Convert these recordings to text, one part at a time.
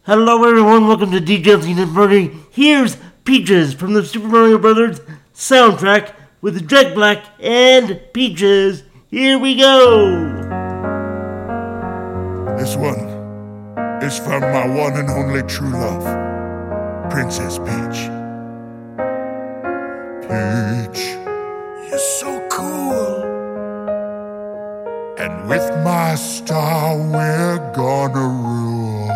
Hello everyone, welcome to DJ Zenith Murray. Here's Peaches from the Super Mario Brothers soundtrack with Jack Black and Peaches. Here we go! This one is from my one and only true love, Princess Peach. Peach, you're so cool. And with my star we're gonna rule.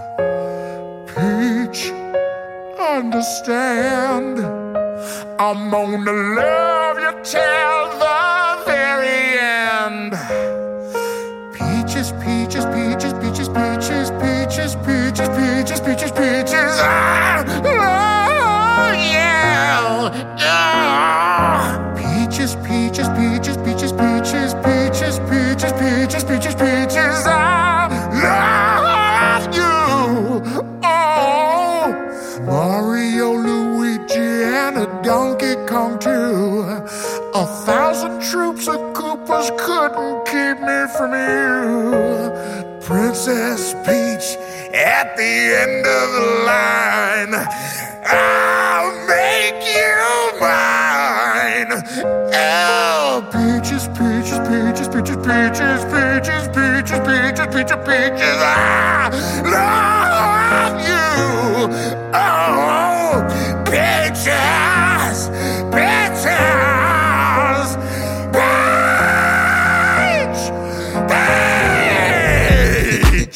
Peach, understand, I'm gonna love you till the very end. Peaches, peaches, peaches, peaches, peaches, peaches, peaches, peaches, peaches, peaches, I love you. Peaches, peaches, peaches, peaches, peaches, peaches, peaches, peaches, peaches, peaches, I love you. Mario, Luigi, and a Donkey Kong too. 1,000 troops of Koopas couldn't keep me from you. Princess Peach, at the end of the line, I'll make you mine. Oh, peaches, peaches, peaches, peaches, peaches, peaches, peaches, peaches, peaches, peaches, I love you. Oh, peaches, peaches, peach, peach.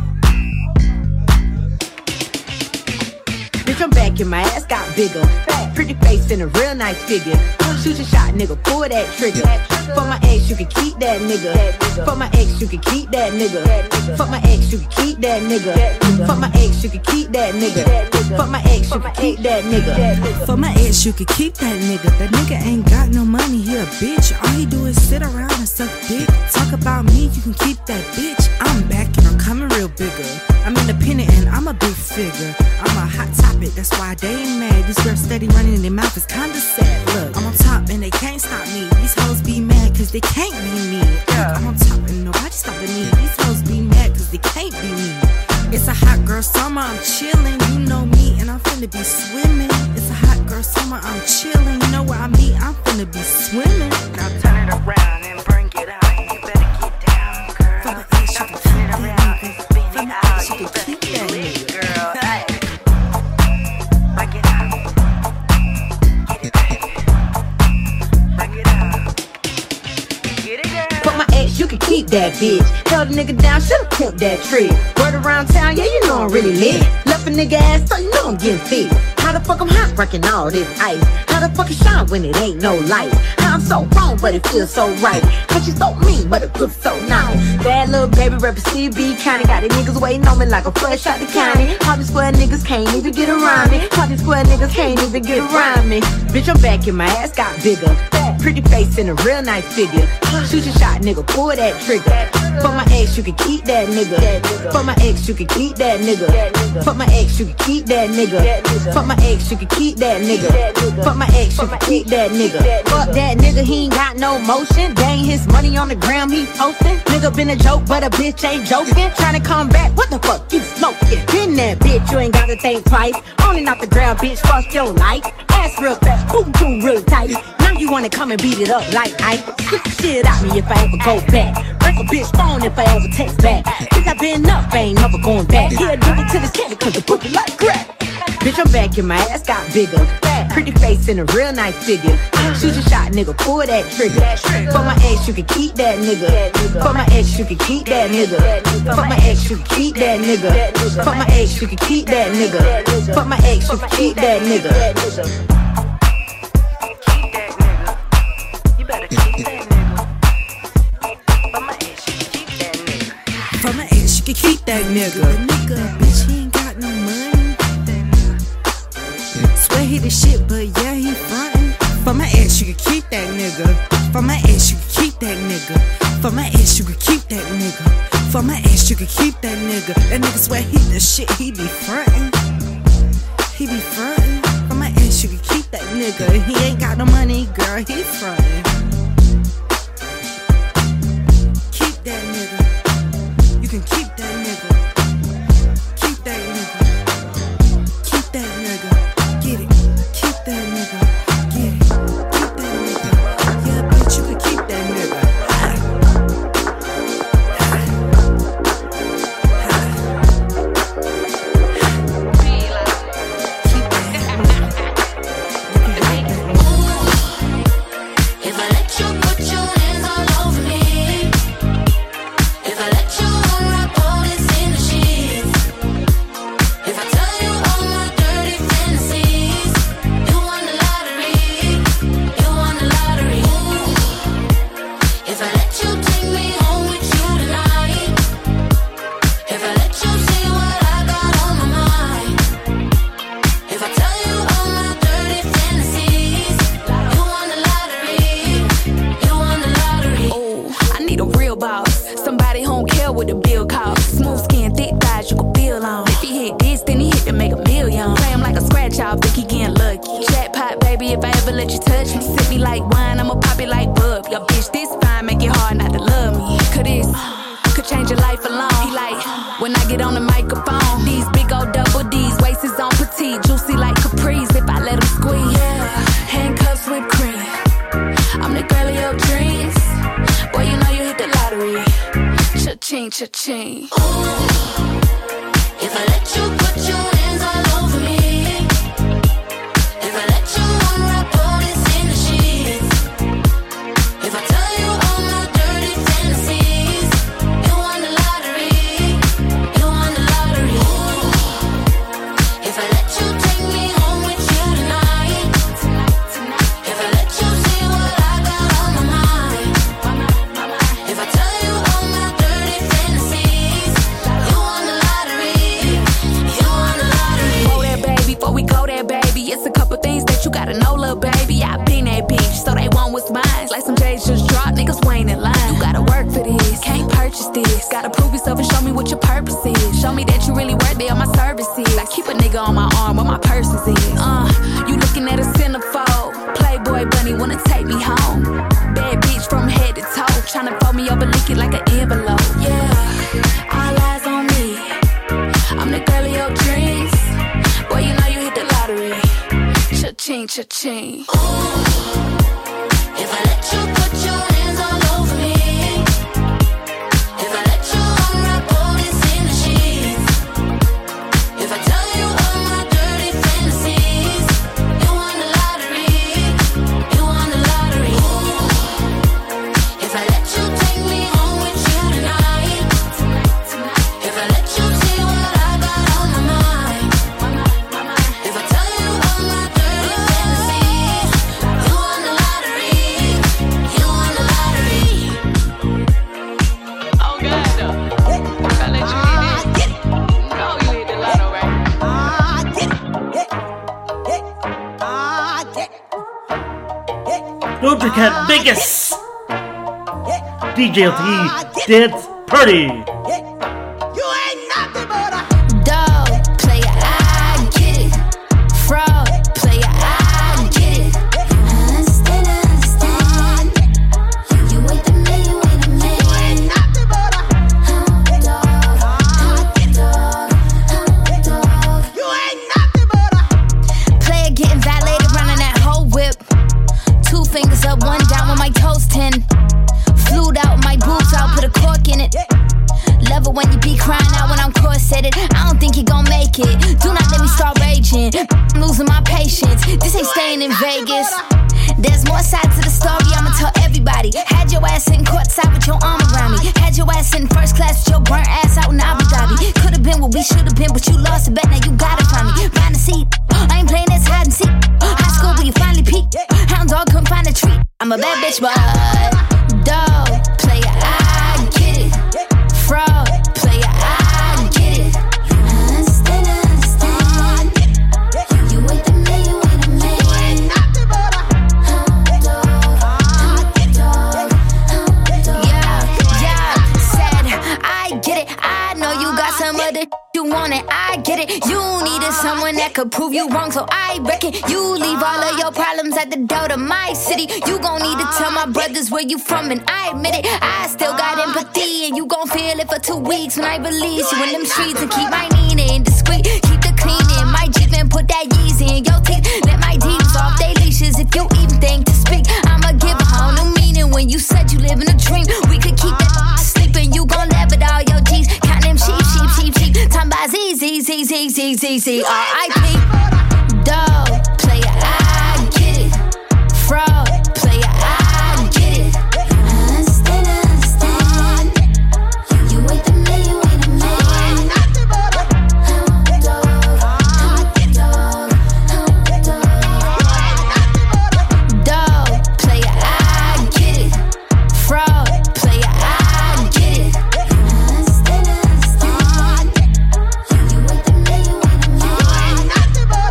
Bitch, I'm back and my ass got bigger. Pretty face and a real nice figure. Shoot your shot, nigga, pull that trigger. For my ex, you can keep that nigga. For my ex, you can keep that nigga. For my ex, you can keep that nigga. For my ex, you can keep that nigga. For my ex, you can keep that nigga. For my ex, you can keep that nigga. That nigga ain't got no money, he a bitch. All he do is sit around and suck dick. Talk about me, you can keep that bitch. I'm back and I'm coming real bigger. I'm independent and I'm a big figure. I'm a hot topic, that's why they ain't mad. These girls steady running in their mouth is kinda sad. Look, I'm on top and they can't stop me. These hoes be mad cause they can't be me. I'm on top and nobody stopping me. These hoes be mad cause they can't be me. It's a hot girl summer, I'm chillin'. You know me and I'm finna be swimming. It's a hot girl summer, I'm chillin'. You know where I mean, I'm finna be swimming. Now turn it around and bring it out. You better get down, girl. For my ex, you can keep that nigga. For my ex, you can keep that nigga. Girl, hey. Bring it out. Get it, baby. Bring it out. Get it, girl. For my ex, you can keep that bitch. Held a nigga down, should've kept that trick. Word around town, yeah, you know I'm really lit. Left a nigga ass, so you know I'm getting fit. How the fuck I'm hot, breaking all this ice? How the fuck it shine when it ain't no light? How I'm so wrong, but it feels so right. How she so mean, but it feels so nice. Bad little baby rapper CB County. Got these niggas waiting on me like a flush out the county. All these square niggas can't even get around me. All these square niggas can't even get around me. Bitch, I'm back and my ass got bigger. Pretty face and a real nice figure. Shoot your shot, nigga, pull that trigger. For my ex, you can keep that nigga. For my ex, you can keep that nigga. For my ex, you can keep that nigga. For my ex, you can keep that nigga. For my ex, you can keep that nigga. Fuck that nigga, he ain't got no motion. Dang his money on the gram, he posting. Nigga been a joke, but a bitch ain't joking. Tryna come back, what the fuck you smoking? Been that bitch, you ain't gotta think twice. Only not the ground, bitch, fuck your life. Ass real fast, boom boom real tight. Now you wanna come and beat it up like ice. Get the shit out me if I ever go back. Break a bitch phone if I ever text back. Since I been up, I ain't never going back. Here, do it to this candy cause the pussy like crack. Bitch, I'm back and my ass got bigger. Pretty face and a real nice figure. Shoot your shot, nigga, pull that trigger. For my ex, you can keep that nigga. For my ex, you can keep that nigga. For my ex, you can keep that nigga. For my ex, you can keep that nigga. For my ex, you can keep that nigga. Keep that nigga. You better keep that nigga. For my ex, you can keep that nigga. For my ex, you can keep that nigga. The nigga, bitch, he ain't got no money. Swear he the shit, but yeah, he frontin'. For my ex, you can keep that nigga. For my ex, you can keep that nigga. For my ex, you can keep that nigga. For my ex, you can keep that nigga. That nigga swear he the shit, he be frontin'. He be frontin'. For my ex, you can keep that nigga. He ain't got no money, girl, he frontin'. Keep that nigga. You can keep that nigga. Keep that nigga. make a million. Play him like a scratch off, think he getting lucky. Jackpot, baby, if I ever let you touch me. Sip me like wine, I'ma pop it like bub. Your bitch this fine, make it hard not to love me. Could this could change your life alone. He like, when I get on the microphone, these big old double D's, waist is on petite, juicy like Capri's if I let him squeeze. Yeah, handcuffs with cream. I'm the girl of your dreams. Boy, you know you hit the lottery. Cha-ching, cha-ching. Ooh, if I let you put your hands all over me, if I let you unwrap all this in the sheets, if I tell you all my dirty fantasies, you won the lottery, you won the lottery. Ooh, if I let you take me home with you tonight, if I let you see what I got on my mind, if I tell you all my dirty fantasies, you won the lottery, you won the lottery. Whoa there, baby, before we go there, baby, it's a couple things that you gotta know, little baby. I been that bitch, so they want what's mine. Like some J's just dropped, niggas waiting in line. You gotta work for this, can't purchase this. Gotta prove yourself and show me what your purpose is. Show me that you really worthy of my services. Like keep a nigga on my arm where my purses is. You looking at a centerfold. Playboy bunny wanna take me home. Bad bitch from head to toe, tryna fold me up and lick it like an envelope. Yeah, all eyes on me. I'm the girl of your dreams. Boy, you know you hit the lottery. Cha-ching, cha-ching. Ooh, if I let you put your hands all over me, if I let you unwrap all this in the sheets, if I tell you all my dirty fantasies, you won the lottery, you won the lottery. Ooh, if I let you take me home with you tonight, if I let you see what I got on my mind, if I tell you all my dirty fantasies, you won the lottery, you won the lottery. Oh God, if I let you hit it, no, you hit the lotto, right? Doja Cat Vegas. DJLT Dance Party. Dog, player, I get it. Fraud, player, I get it. Understand. You wait a minute, wait a minute. Player getting violated, running that whole whip. 2 fingers up, 1 down with my toes 10. Flued out my boobs out, put a cork in it. Love it when you be crying out when I'm corseted. I don't think you gon' make it. Do not let me start raging. I'm losing my patience. This ain't staying in Vegas. There's more sides to the story, I'ma tell everybody. Had your ass sitting courtside with your arm around me. Had your ass sitting first class with your burnt ass out in Abu Dhabi. Could've been what we should've been, but you lost a bet, now you gotta find me. Find a seat, I ain't playing this hide and seek. High school where you finally peaked. Hound dog couldn't find a treat. I'm a bad bitch, but dog, player, I get it. Fraud, player, I get it. Understand. You wait a minute, wait a minute. Yeah, said, I get it. I know you got some other you want it, I get it. You needed someone that could prove you wrong, so I reckon you leave all of your problems at the door to my city. You gon' need to tell my brothers where you from, and I admit it. I still got empathy, and you gon' feel it for 2 weeks when I release you in them streets. And keep my Nina discreet, keep the cleaning. My Jeep and put that Yeezy in your teeth. Let my demons off they leashes if you even think to speak. I'ma give a whole new meaning when you said you live in a dream. We could keep that sleeping, you gon' laugh at all your G's. Count them sheep. Time by Z, R.I.P. Dog, player, I get it. Fraud, player, I get it. Understand. You wait a minute, wait a minute. Dog, player, I get it. Fraud, player, I get it. Understand. You wait a minute, wait a minute.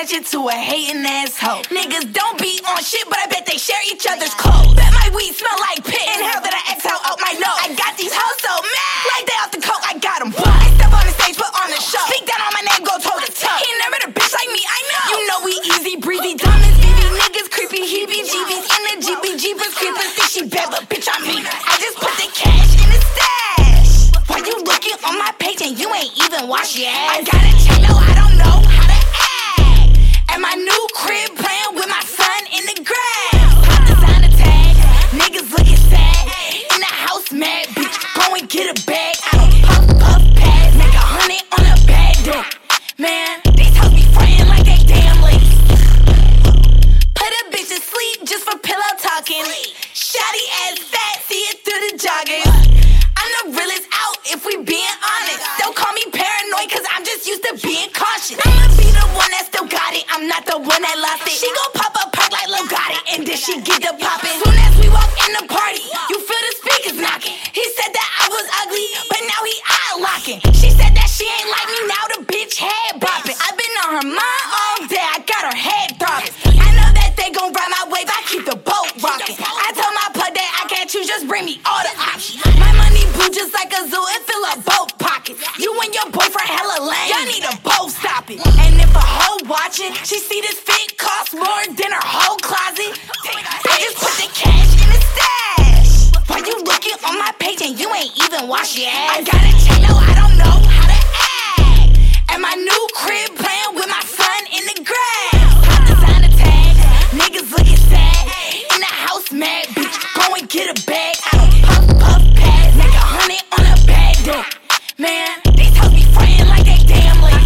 attention to a hating asshole. Niggas don't be on shit, but I bet they share each other's clothes. Bet my weed smell like pit. Inhale that I exhale out my nose. I got these hoes so mad, like they off the coke, I got them. I step on the stage, put on the show. Speak down on my name, go toe to toe. He never met a bitch like me, I know. You know we easy breezy, diamonds, BB niggas, creepy, heebie-jeebies, in the jeepers, creepers, think she bad, but bitch I mean her. I just put the cash in the stash. Why you looking on my page and you ain't even wash your ass? I got a channel, I don't know how to act. At my new crib, playing with my son in the grass. Pop designer tags, niggas looking sad. In the house mad, bitch, go and get a bag. I don't puff pass, make 100 on a bad day. Man, these hoes be frontin' like they damn late. Put a bitch to sleep just for pillow talking. Shawty ass fat, see it through the joggers. I'm the realest out if we being honest. Don't call me paranoid cause I'm just used to being cautious. I'ma be the one that still got it, I'm not the one that lost it. She gon' pop up perk like Lil Gotti, and then she get the poppin'. Soon as we walk in the party, you feel the speakers knocking. He said that I was ugly, but now he eye locking. She said that she ain't like me, now the bitch head bopping. I been on her mind all day, I got her head throbbing. I know that they gon' ride my wave, I keep the boat rocking. I told my plug that I can't choose, just bring me all the options. My money blue just like a zoo, it fill up both pockets. You and your boyfriend hella lame, y'all need to both stop it. And if a hoe watching, she see this fit cost more than her whole closet. I just put the cash in the stash. Why you looking on my page and you ain't even wash your ass? I got a channel, I don't know how to act. At my new crib, playing with my son in the grass. Pop designer tags, niggas looking sad. In the house mad, bitch, go and get a bag. I don't puff pass, make 100 on a bad day. Man, these hoes be frontin' like they damn late.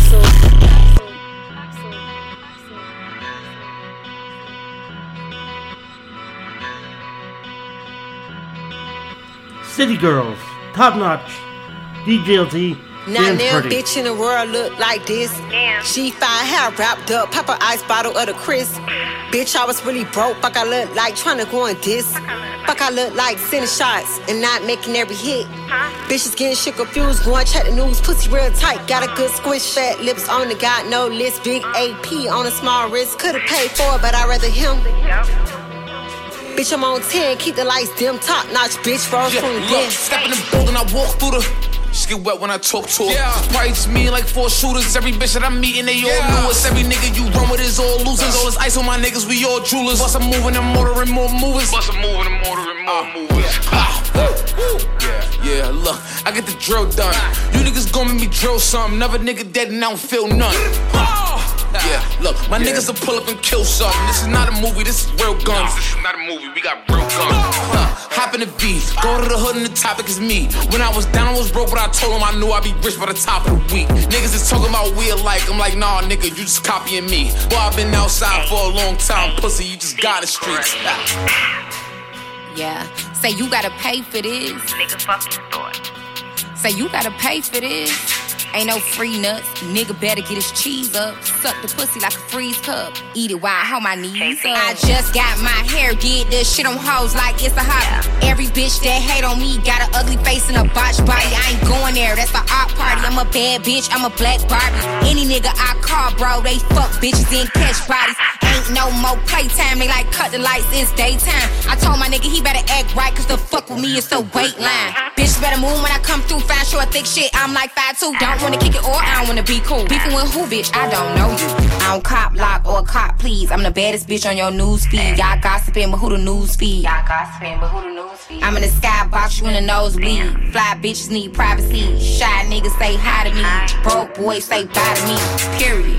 City Girls, Top Notch, DJLT, Not Dance now, Party. bitch in the world look like this. Damn. She fine hair wrapped up, pop a ice bottle of the crisp. Bitch, I was really broke, fuck I look like tryna go on this. Fuck I look like sending shots and not making every hit. Bitches getting shit confused, going check the news, pussy real tight. Got a good squish, fat lips on the got no list. Big AP on a small wrist, could've paid for it, but I'd rather him. Bitch, I'm on 10, keep the lights dim, top notch, bitch, rose from the Look, den. step in the building, I walk through the. She get wet when I talk to her. Probably just me and like 4 shooters. Every bitch that I'm meeting, they all knew us. Every nigga you run with is all losers. All this ice on my niggas, we all jewelers. Bust I'm moving and ordering more movers. Yeah, look, I get the drill done. You niggas gon' make me drill something. Another nigga dead and I don't feel none. Yeah, look, my niggas will pull up and kill something. This is not a movie, this is real guns. This is not a movie, we got real guns. Hop in the V, go to the hood and the topic is me. When I was down, I was broke, but I told him I knew I'd be rich by the top of the week. Niggas is talking about we alike. I'm like, nah, nigga, you just copying me. Boy, I've been outside for a long time, pussy, you just got the streets. Yeah, say you gotta pay for this. Nigga, fuck your thought. Say you gotta pay for this. Ain't no free nuts. Nigga better get his cheese up. Suck the pussy like a freeze cup. Eat it while I hold my knees up. I just got my hair did. This shit on hoes like it's a hobby. Every bitch that hate on me got an ugly face and a botched body. I ain't going there, that's the art party. I'm a bad bitch, I'm a black Barbie. Any nigga I call, bro, they fuck bitches and catch bodies. Ain't no more playtime, they like cut the lights, it's daytime. I told my nigga he better act right, cause the fuck with me is the wait line. Bitches better move when I come through, fine, short, thick shit, I'm like 5'2". Don't wanna kick it or I don't wanna be cool. Beefing with who, bitch? I don't know you. I don't cop lock or cop please. I'm the baddest bitch on your news feed. Y'all gossiping, but who the news feed? I'm in the skybox, you in the nosebleed. Fly bitches need privacy. Shy niggas say hi to me. Broke boys say bye to me. Period.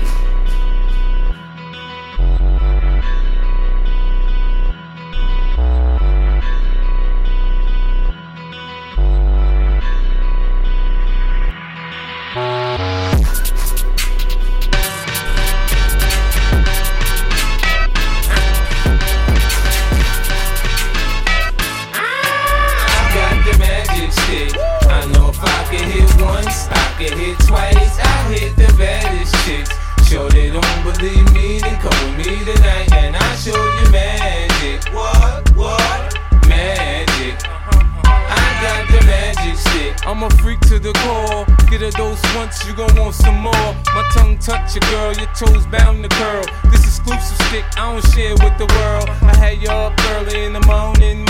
Hit twice, I hit the baddest chicks. Sure they don't believe me, then come with me tonight and I'll show you magic. What? Magic. I got the magic stick. I'm a freak to the core. Get a dose once, you gon' want some more. My tongue touch your girl, your toes bound to curl. This exclusive stick, I don't share with the world. I had you up early in the morning.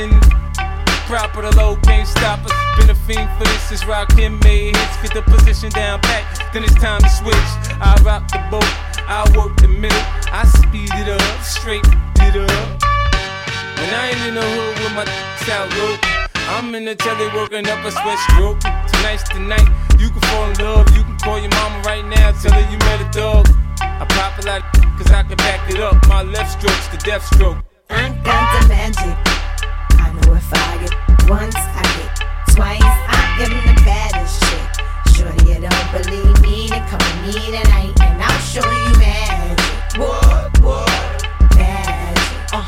Proper the low, can't stop us. Been a fiend for this, is rockin' made hits. Get the position down pat, then it's time to switch. I rock the boat, I work the middle. I speed it up, straight it up. When I ain't in the hood with my out low, I'm in the telly working up a sweatstroke. Tonight's the night, you can fall in love. You can call your mama right now, tell her you met a dog. I pop a lot cause I can back it up. My left stroke's the death stroke. I got the magic. I know if I get once, I get twice. I am the baddest chick. Shorty, you don't believe me, then come with me tonight and I'll show you magic. What? Magic.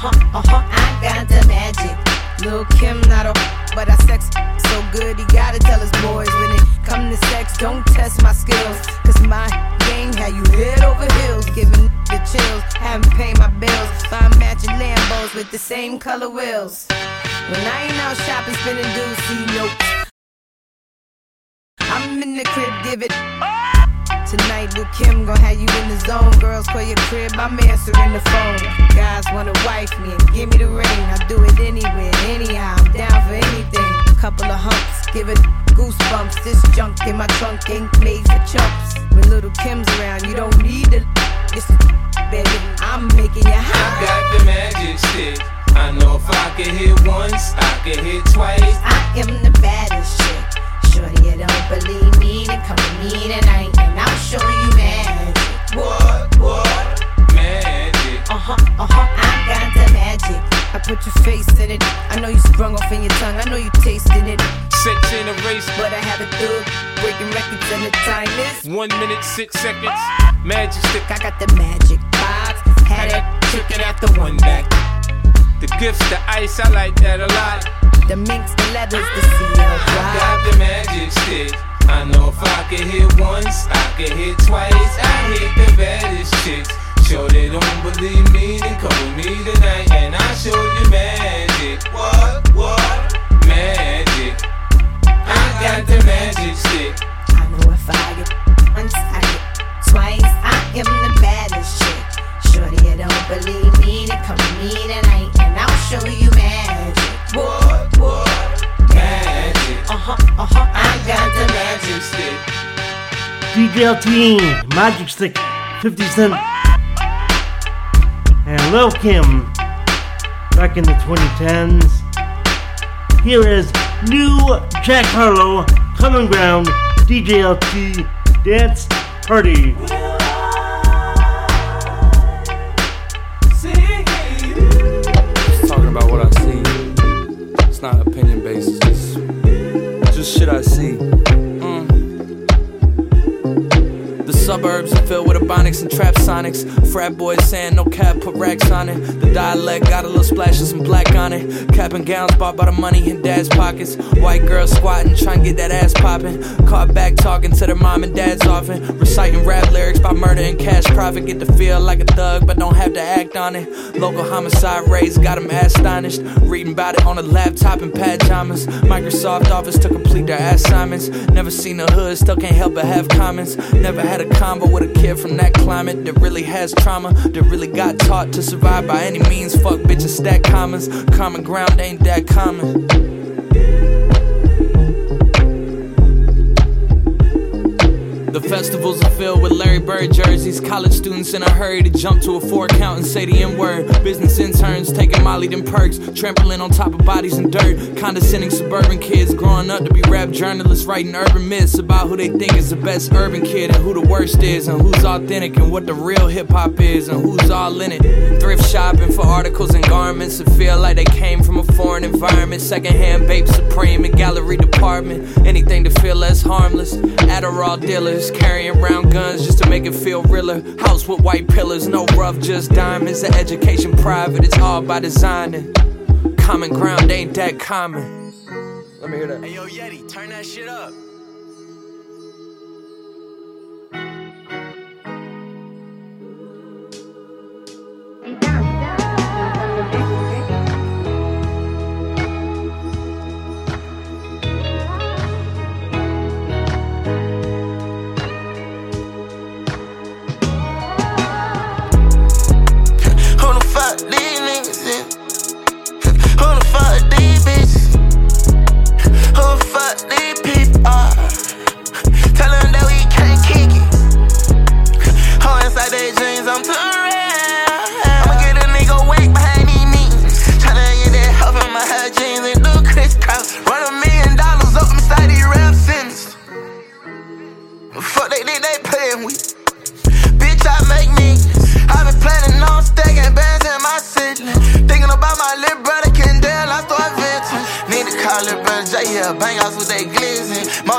I got the magic. Lil' Kim not a but I sex so good, he gotta tell his boys when it come to sex, don't test my skills. Cause my game had you head over heels, giving the chills, haven't paid my bills. Buy matching Lambos with the same color wheels. When I ain't out shopping, spending dues, see notes. I'm in the crib, give it. Tonight with Kim, gon' have you in the zone. Girls call your crib, I'm answering the phone. Guys wanna wife me and give me the ring. I do it anywhere, anyhow, I'm down for anything. Couple of humps, give it goosebumps. This junk in my trunk ain't made for chumps. When little Kim's around, you don't need a it's baby, I'm making you high. I got the magic stick. I know if I can hit once, I can hit twice. I am the baddest chick. Shorty, you don't believe me, then come with me tonight and I'll show you magic. What? Magic. I got the magic. I put your face in it. I know you sprung off in your tongue. I know you tasted it. Sex in a race, but I have it through. Breaking records and the time is 1 minute, 6 seconds. Magic stick. I got the magic vibes. Had it chicken at the one back. The gifts, the ice, I like that a lot. The minks, the leathers, the CL I got the magic stick. I know if I can hit once, I can hit twice. I hit the baddest chicks. Sure they don't believe me, then come with me tonight and I'll show you magic. What? Magic. I got the magic stick. I know if I get once, I get twice. I am the baddest chick. Shorty, you don't believe me, then come with me tonight and I'll show you magic. What? Magic. I got the magic stick. DJLT, Magic Stick, 50 Cent, and Lil' Kim, back in the 2010s. Here is new Jack Harlow, Common Ground, DJLT, Dance Party. Just talking about what I see. It's not opinion based, it's just shit I see. The suburbs are filled with ebonics and trap sonics. Frat boys saying no cap, put racks on it. The dialect got a little splash of some black on it. Cap and gowns bought by the money in dad's pockets. White girls squatting, trying to get that ass popping. Caught back talking to their mom and dads often. Reciting rap lyrics about murder and cash profit. Get to feel like a thug, but don't have to act on it. Local homicide rates got them astonished. Reading about it on a laptop in pajamas. Microsoft Office to complete their assignments. Never seen the hood, still can't help but have comments. Never had a combo with a kid from that climate that really has trauma, that really got taught to survive by any means. Fuck bitches, stack commas. Common ground ain't that common. The festivals are filled with Larry Bird jerseys. College students in a hurry to jump to a 4 count and say the N-word. Business interns taking Molly them perks. Trampling on top of bodies and dirt. Condescending suburban kids growing up to be rap journalists. Writing urban myths about who they think is the best urban kid and who the worst is. And who's authentic and what the real hip-hop is. And who's all in it. Thrift shopping for articles and garments that feel like they came from a foreign environment. Secondhand Bape Supreme and gallery department. Anything to feel less harmless. Adderall dealers carrying around guns just to make it feel realer. House with white pillars, no rough, just diamonds. The education private, it's all by design. And common ground ain't that common. Let me hear that. Hey yo Yeti, turn that shit up.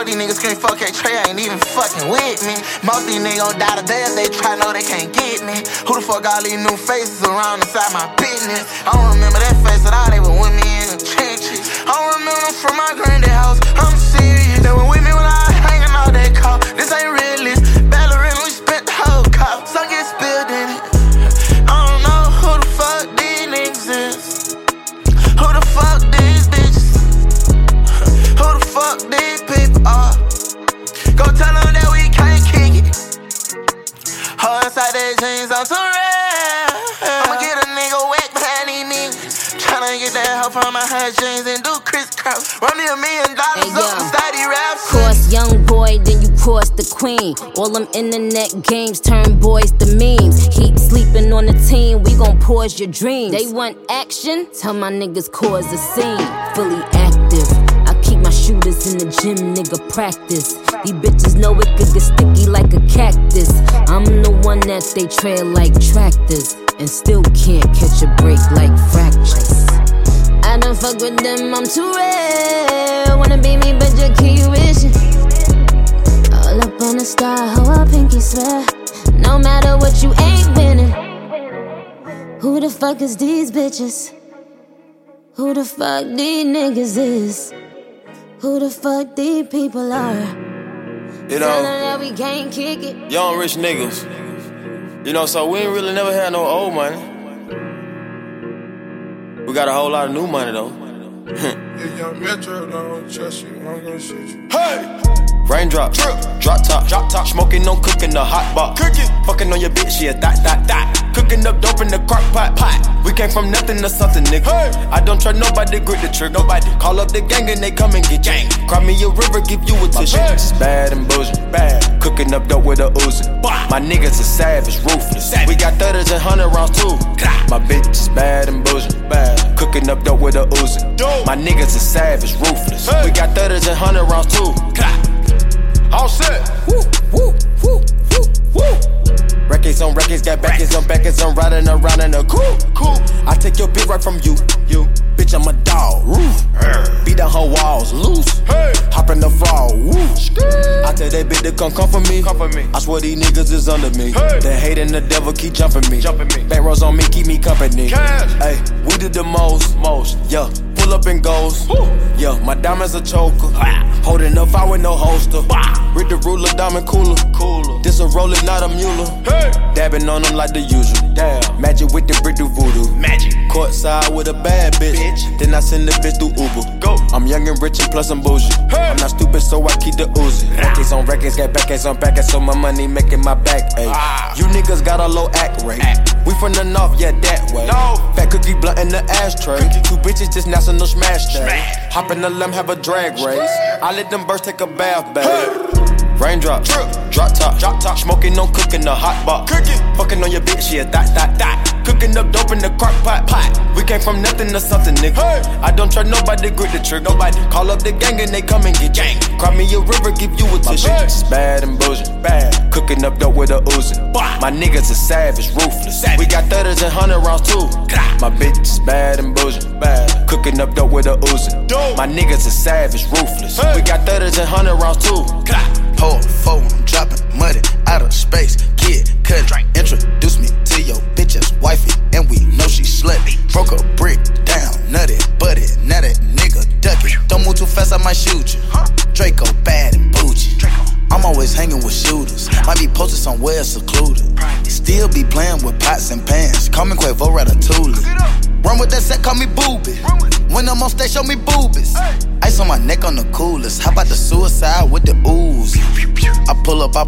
these niggas can't fuck at Trey, ain't even fucking with me. Most these niggas gon' die today if they try, know they can't get me. Who the fuck all these new faces around inside my business? I don't remember that face at all, they were with me in the trenches. I don't remember them from my granddad house, I'm serious. They were with me when I was hanging all that call. This ain't realist. Ballerina, we spent the whole cop. Some get spilled in it. I don't know who the fuck these niggas is. Who the fuck these bitches? Who the fuck these people are? Go tell them that we can't kick it. Hold inside their jeans, I'm too real. I'ma get a nigga whack behind these niggas. Tryna get that help from my high jeans and do crisscross. Run me $1 million up inside these raps. Cross young boy, then you cross the queen. All them internet games turn boys to memes. Keep sleeping on the team, we gon' pause your dreams. They want action? Tell my niggas cause a scene. Fully active, I keep my shooters in the gym, nigga practice. These bitches know it could get sticky like a cactus. I'm the one that they trail like tractors, and still can't catch a break like fractures. I don't fuck with them, I'm too real. Wanna be me, but you keep wishing. All up on the star, how I pinky swear. No matter what, you ain't winning. Who the fuck is these bitches? Who the fuck these niggas is? Who the fuck these people are? You Tell them know, that we can't kick it. young rich niggas. You know, so we ain't really never had no old money. We got a whole lot of new money though. If young Metro don't trust you, I'm gonna shoot you. Hey! Raindrop, drop top, smoking, no cooking, the hot box. Fucking on your bitch, yeah, that. Cooking up dope in the crock pot. We came from nothing to something, nigga. Hey. I don't try nobody, grip the trick. Nobody call up the gang and they come and get gang. Cry me a river, give you a tissue. My bitch is bad and bullshit, bad. Cooking up dope with a Uzi. My niggas are savage, ruthless. We got 30s and 100 rounds too. My bitch is bad and bullshit, bad. Cooking up dope with a Uzi. My niggas are savage, ruthless. We got 30s and 100 rounds too. All set. Woo, woo, woo, woo, woo. Records on records, got backers on backers. I'm riding around in a cool. I take your bitch right from you. Bitch, I'm a dog. Beat down her walls, loose. Hop in the fall. I tell that bitch to come for me. I swear these niggas is under me. The hate and the devil keep jumping me. Back rows on me, keep me company. Hey, we did the most. Yeah. Pull up and goes. Yeah, my diamonds a choker. Holding up, I with no holster. Read the ruler, diamond cooler. This a roller, not a mule. Dabbing on them like the usual. Magic with the brick do voodoo. Magic. Courtside with a bad bitch. Then I send the bitch through Uber. Go. I'm young and rich and plus I'm bougie. I'm not stupid, so I keep the Uzi. Records on records, got backers on backers, so my money making my back ache. You niggas got a low act rate. We from the north, yeah, that way. Fat cookie blunt in the ashtray. Two bitches just national smash that. Hop in the limb, have a drag race. I let them birds take a bath, babe. Raindrop, drop top, smoking, no cooking, the hot box. Fucking on your bitch, yeah, that. Cooking up dope in the crock pot. We came from nothing to something, nigga. I don't try nobody, grip the trick. Nobody call up the gang and they come and get gang. Cry me a river, give you a tissue. My bitch is bad and bullshit, bad. Cooking up dope with a Uzi. My niggas are savage, ruthless. We got 30s and 100 rounds too. My bitch is bad and bullshit, bad. Cooking up dope with a Uzi. My niggas are savage, ruthless. We got 30s and 100 rounds too. Hold phone, I'm dropping money out of space. Kid, cut, introduce me to your bitch's wifey, and we know she slutty. Broke a brick down, nutty, butty, now that nigga ducky. Don't move too fast, I might shoot you. Draco bad and bougie. I'm always hanging with shooters. Might be posted somewhere secluded. Still be playing with pots and pans. Call me Quavo Ratatouille. Run with that set, call me Booby. When I'm on stage, show me boobies. Ice on my neck on the coolest. How about the suicide with the ooze? I pull up, I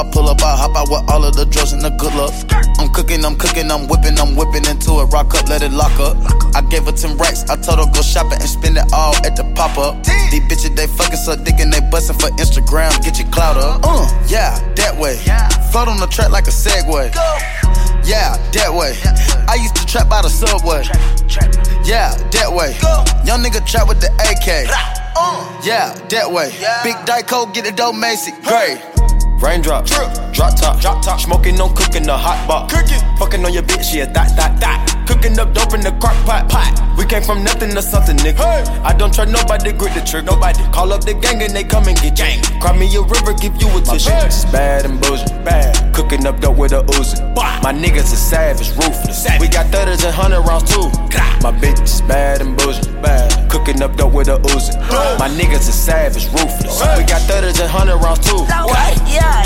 hop out with all of the drugs and the good luck. I'm cooking, I'm whipping into it. Rock up, let it lock up. I gave her 10 racks, I told her go shopping and spend it all at the pop-up. These bitches, they fucking suck dick and they bustin' for Instagram. Get your clout up. Yeah, that way. Float on the track like a Segway. Yeah, that way. I used to trap by the subway. Yeah, that way. Young nigga trap with the AK. Yeah, that way. Big Dyco, get the dope Macy. Great. Raindrop, drop top, smoking, no cooking, the hot box. Fucking on your bitch, yeah, that. Cooking up dope in the crock pot. We came from nothing to something, nigga. I don't try nobody, grip the trick. Nobody call up the gang and they come and get gang. Cry me a river, give you a tissue. My bitch is bad and bullshit. Bad. Cooking up dope with a Uzi. My niggas is savage, ruthless. We got 30s and 100 rounds too. My bitch is bad and bullshit. Bad. Cooking up dope with a Uzi. My niggas is savage, ruthless. We got 30s and 100 rounds too. Yeah.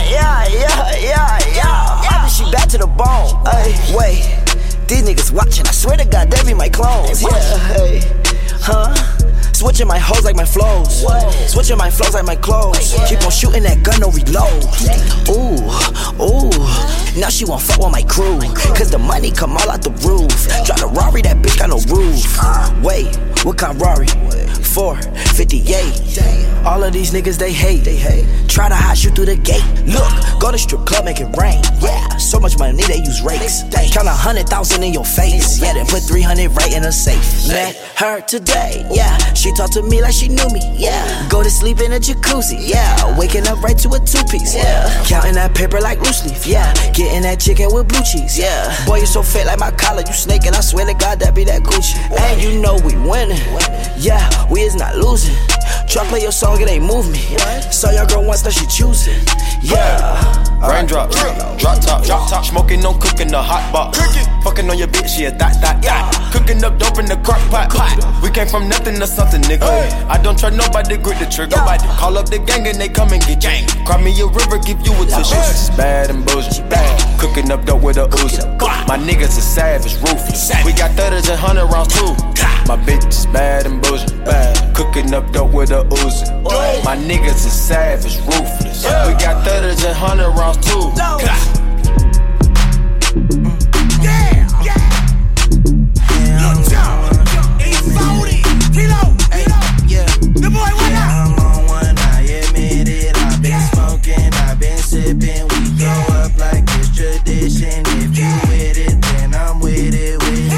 I she back to the bone. Ay, wait. These niggas watching, I swear to God, they be my clones. Yeah, hey, huh? Switching my hoes like my flows. Switching my flows like my clothes. Keep on shooting that gun, no reload. Ooh. Now she won't fuck with my crew. Cause the money come all out the roof. Drive the Rari, that bitch got no roof. Wait, what kind Rari? 458. All of these niggas, they hate. Try to hide you through the gate. Look, go to strip club, make it rain. Yeah, so much money, they use rakes. Count 100,000 in your face. Yeah, then put 300 right in a safe. Met her today, yeah. She talked to me like she knew me, yeah. Go to sleep in a jacuzzi, yeah. Waking up right to a two-piece, yeah. Counting that paper like loose leaf, yeah. Getting that chicken with blue cheese, yeah. Boy, you so fit like my collar, you snaking. I swear to God, that be that Gucci. And you know we winning, yeah. We is not losing. Try play your song, it ain't move me. Saw your girl once, now she choosing, yeah. Raindrops, drop top, smoking, no cooking, the hot box. Fucking on your bitch, yeah, that. Cooking up dope in the crock pot. We came from nothing to something, nigga. I don't try nobody, grip the trigger. Nobody call up the gang and they come and get gang. Cry me a river, give you a tissue. It's bad and bullshit. Cooking up dope with a Uzi. My niggas is savage, ruthless. We got 30s and 100 rounds too. My bitch is bad and bullshit. Cooking up dope with a Uzi. My niggas is savage, ruthless. We got 30s and 100 rounds too. The boy, what up? I'm on one, I admit it. I've been smoking, I've been sipping. We throw up like it's tradition. If you with it, then I'm with it.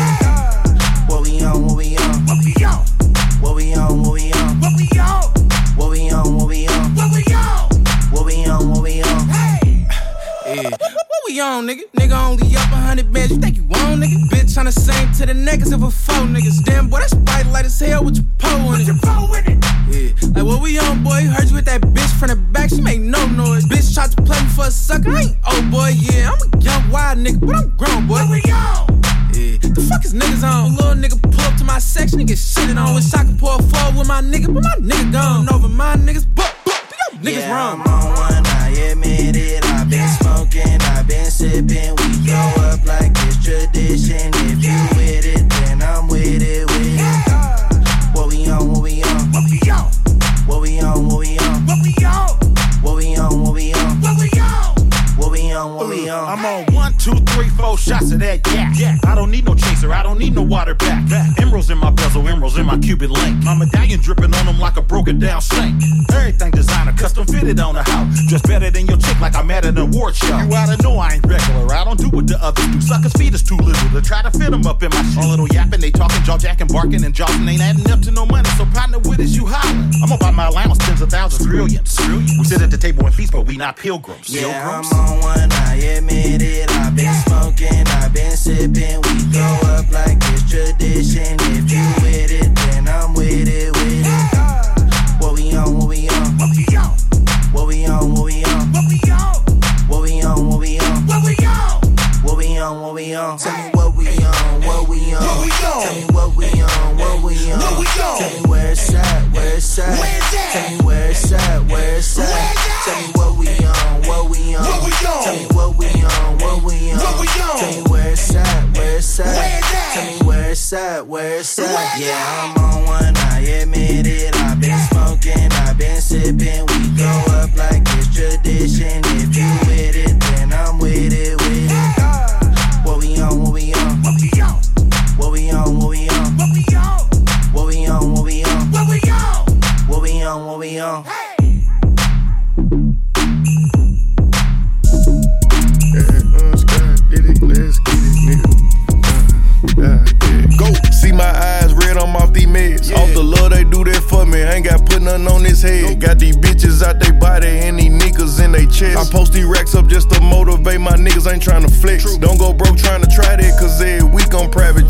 What we on? What we on? What we on? What we on? What we on? What we on? What we on? What we on? What we on? What we on? What we on? Hey. Yeah. What we on, nigga? Nigga only up 100 bands. You think you on, nigga? Bitch tryna sing to the niggas of a four niggas. Damn, boy, that's bright light as hell with your pole in it. Yeah, like what we on, boy? Heard you with that bitch from the back, she make no noise. Bitch tried to play me for a sucker, I ain't old boy, yeah. I'm a young wild nigga, but I'm grown, boy. What we on? Yeah, the fuck is niggas on? Little nigga pull up to my section and get shitted on. Wish I could pour a fall with my nigga, but my nigga gone. Over my niggas, niggas wrong. I'm on one, I admit it. I've been smoking, I've been sipping. We throw up like it's tradition. If you with it, then I'm with it. What we on? What we on? What we on? What we on? What we on? What we on? What we on? What we on? What we on? What we on? What we on? I'm on 1, 2, 3, 4 shots of that gas. Yeah. I don't need no chaser, I don't need no water back. Emeralds in my bezel, emeralds in my Cuban link. My medallion dripping on them like a broken down sink. Everything designer, custom fitted on the house. Dressed better than your chick like I'm at an award show. You oughta know I ain't regular, I don't do what the others do. Suckers' feet is too little to try to fit them up in my shoe. All little yapping, they talking, jaw jacking, barking, and jawing ain't adding up to no money. So partner with us, you hollering. I'm about my allowance, tens of thousands, trillions. We sit at the table and feast, but we not pilgrims. Yeah, I'm on one, I admit it. I've been smoking, I've been sipping. We throw up like it's tradition. If you with it, then I'm with it. What we on? What we on? What we on? What we on? What we on? What we on? What we on? What we on? What we on? What we on? What we on? Tell me what we on? What we on? What we on? Tell me what we on? What we on? What we on? Tell me where it's at? Where it's at? Tell me where it's at? Where it's at? Tell me what we on? What we on? What we on? Tell me what we on? What we on? What we on? Tell me where it's at? Where it's at? Tell me where it's at? Where it's at? Yeah, I'm on one, I admit it. I've been smoking, I've been sipping. We throw up like it's tradition. If you with it, then I'm with it. What we on? What we on? What we on? What we on? What we on? What we on? What we on? What we on? What we on? What we on? What we on? Let's get it, nigga. Go see my eyes red, I'm off these meds. Off the love, they do that for me. Ain't got put nothing on this head. Got these bitches out they body and these niggas in they chest. I post these racks up just to motivate my niggas. Ain't trying to flex. Don't go broke trying to try that, cause every week on private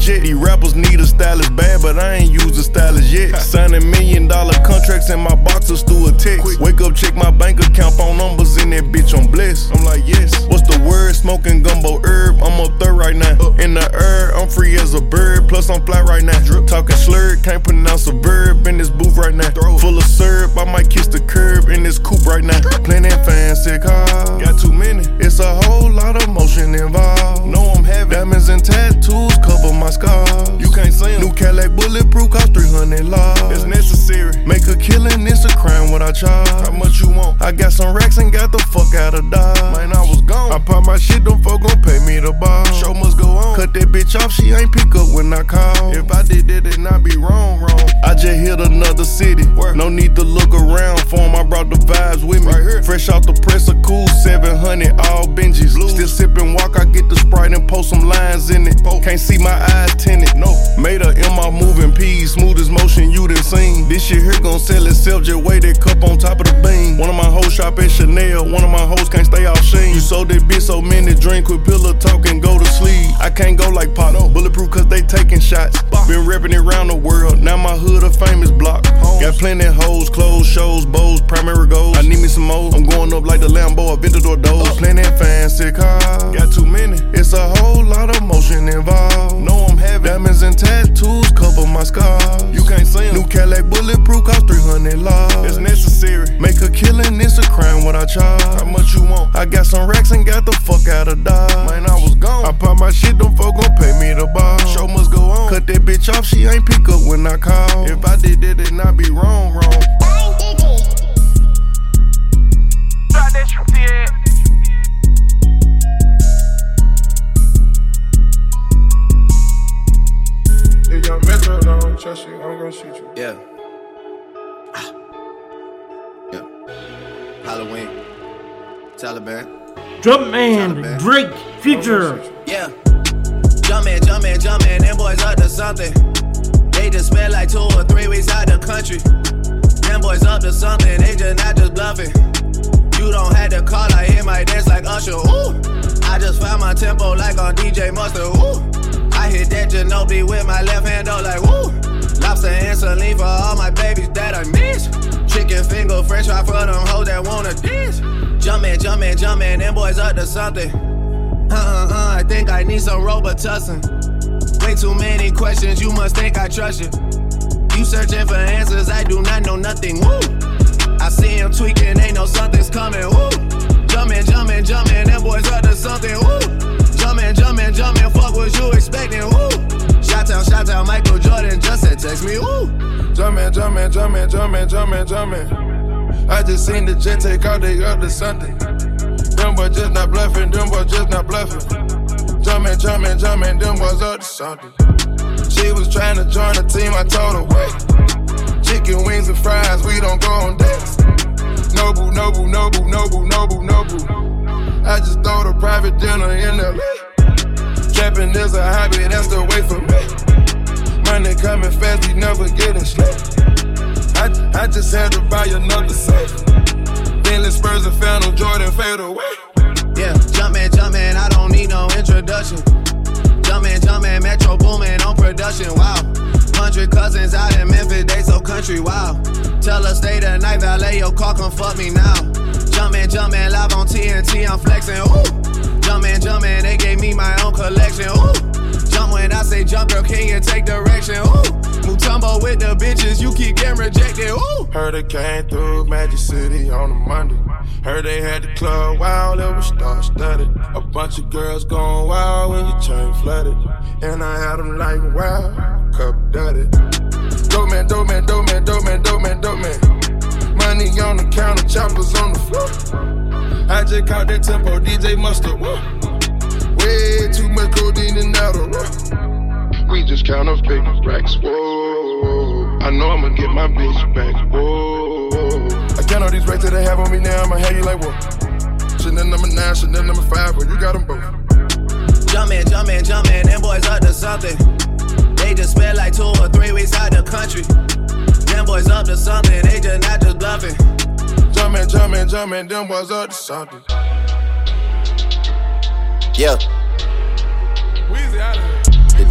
jet. These rappers need a stylist bad, but I ain't used a stylist yet. Signing $1 million contracts in my boxers through a text. Wake up, check my bank account, phone numbers in that bitch, I'm blessed. I'm like, yes. What's the word? Smoking gumbo herb. I'm up there right now. In the air, I'm free as a bird. Plus I'm fly right now. Talking slurred, can't pronounce a verb in this booth right now. Full of syrup, I might kiss the curb in this coupe right now. Plenty fancy cars, got too many. It's a whole lot of motion involved. Know I'm having diamonds and tattoos cover my scars. You can't see them. New Cadillac bulletproof cost 300 laws. It's necessary. Make a killing, it's a crime what I charge. How much you want? I got some racks and got the fuck out of Dodge. Man, I was gone. I pop my shit, them folk gon' pay me the bar. Show must go on. Cut that bitch off, she ain't pick up when I call. If I did that, then I be wrong. I just hit another city. No need to look around for 'em, I brought the vibes with me. Right here. Fresh off the press, a cool 700, all Benjis. Still sippin' walk, I get the Sprite and post some lines in it. Can't see my eyes tinted, no. Made her in my moving P's, smoothest motion you done seen. This shit here gon' sell itself, just weigh that cup on top of the beam. One of my hoes shop at Chanel, one of my hoes can't stay off Sheen. You sold that bitch so many drink, quit pillow talk and go to sleep. I can't go like Pop, bulletproof cause they taking shots. Been reppin' it around the world, now my hood a famous block. Got plenty hoes, clothes, shows, bows, primary goals. I need me some more, I'm going up like the Lambo, Aventador doors. Plenty fancy cars, got too many. It's a whole lot of motion involved. Know I'm having diamonds and tattoos cover my scars. You can't see them. New Cadillac bulletproof cost 300 laws. It's necessary. Make a killing, it's a crime what I charge. How much you want? I got some racks and got the fuck out of Dodge. Man, I was gone. I pop my shit, them folk gon' pay me the bar. Show must go on. Cut that bitch off, she ain't pick up when I call. If I did that, then I be wrong. Drop that shit, yeah. If y'all mess up, I don't trust you, I'm gonna shoot you. Yeah. Halloween. Taliban. Jumpman, Drake, Future. Yeah. Jumpin', them boys up to something. They just spent like 2 or 3 weeks out the country. Them boys up to something, they just not just bluffing. You don't have to call, I hit my dance like Usher, ooh. I just found my tempo like on DJ Mustard, ooh. I hit that Ginobili with my left hand, though, like, woo. Lobster and saline for all my babies that I miss. Chicken finger, french fry for them hoes that wanna dance. Jumpin', them boys up to something. I think I need some Robitussin. Way too many questions, you must think I trust you. You searching for answers, I do not know nothing, woo. I see him tweaking, ain't no something's coming, woo. Jumpin', them boys up to something, woo. Jumpin', fuck what you expecting, woo. Shout out, Michael Jordan just said text me, woo. Jumpin'. I just seen the jet take out, they up to something. Them boys just not bluffing, Jumpin', them boys up to something. She was trying to join the team, I told her wait. Chicken wings and fries, we don't go on dates. Nobu. I just throw a private dinner in LA. Trapping is a hobby, that's the way for me. Money coming fast, we never getting sleep. I just had to buy another safe. Bentley Spurs and Phantom Jordan fade away. Yeah, jumpin', I don't need no introduction. Jumpin', Metro boomin' on production, wow. 100 cousins out in Memphis, they so country, wow. Tell her stay the night, valet your car, come fuck me now. Jumpin', live on TNT, I'm flexin', ooh. Jumpin', they gave me my own collection, ooh. Jump when I say jump, girl, can you take direction, ooh. Mutombo with the bitches, you keep getting rejected, ooh. Heard it came through Magic City on a Monday. Heard they had the club wild, it was star-studded. A bunch of girls going wild when your chain flooded. And I had them like, wow, cup dirty. Dope man. Money on the counter, choppers on the floor. I just caught that tempo, DJ Mustard, whoa. Way too much codeine in Adderall. We just count up big racks, whoa. I know I'ma get my bitch back, whoa. I count all these racks that they have on me now, I'ma have you like, whoa. Chanel number 9, Chanel number 5, but you got them both. Jumpin', them boys up to something. They just spent like 2 or 3 weeks out the country. Them boys up to something, they just not just bluffing. Jumpin', them boys up to something. Yeah. Weezy out of here. The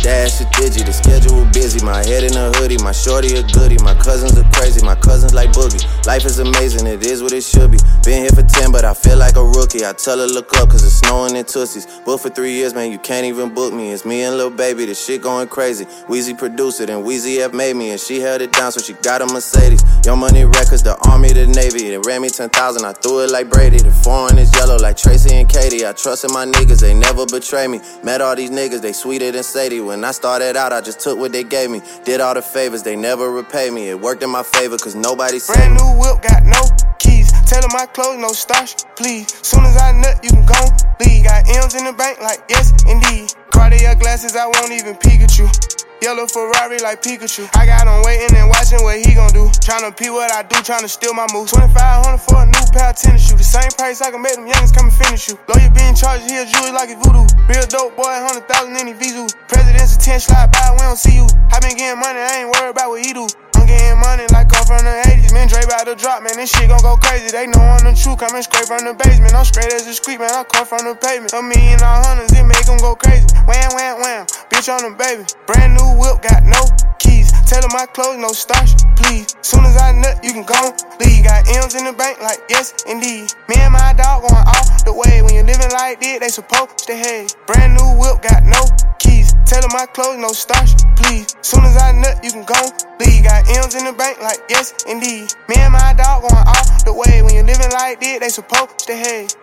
dash a digit. The schedule busy. My head in a hoodie. My shorty a goodie. My cousins are crazy. My cousins like boogie. Life is amazing. It is what it should be. Been here for 10, but I feel like a rookie. I tell her look up, cause it's snowing in Tootsies. Booked for 3 years, man, you can't even book me. It's me and Lil Baby, the shit going crazy. Weezy produced it, and Weezy F made me, and she held it down, so she got a Mercedes. Young Money Records, the Army, the Navy. They ran me 10,000, I threw it like Brady. The foreign is yellow like Tracy and Katie. I trusted my niggas, they never betray me. Met all these niggas, they sweeter than Sadie. When I started out, I just took what they gave me. Did all the favors, they never repay me. It worked in my favor, cause nobody saved me. Brand new whip, got no keys. Tell them my clothes, no starch, please. Soon as I nut, you can go leave. Got M's in the bank, like yes, indeed. Cartier glasses, I won't even Pikachu. Yellow Ferrari like Pikachu. I got him waiting and watching what he gon' do. Tryna pee what I do, tryna steal my moves. 2,500 for a new pair of tennis shoes. The same price I can make them youngins come and finish you. Lawyer being charged here, jewelry like a voodoo. Real dope boy, 100,000 in his Vizu. President's 10 slide by, we don't see you. I been getting money, I ain't worried about what he do. I'm getting money like I'm from the 80s. Man, Dre about to drop, man, this shit gon' go crazy. They know I'm the truth, coming straight from the basement. I'm straight as a street, man, I come from the pavement. A million all hundreds, it make them go crazy. Wham, wham, wham, bitch on them, baby. Brand new whip, got no keys. Tell them my clothes, no starch, please. Soon as I nut, you can go leave. Got M's in the bank, like yes, indeed. Me and my dog going all the way. When you living like this, they supposed to hate. Brand new whip, got no keys. Tell them my clothes, no starch, please. Soon as I nut, you can go leave. Got M's in the bank, like yes, indeed. Me and my dog going all the way. When you living like this, they supposed to hate.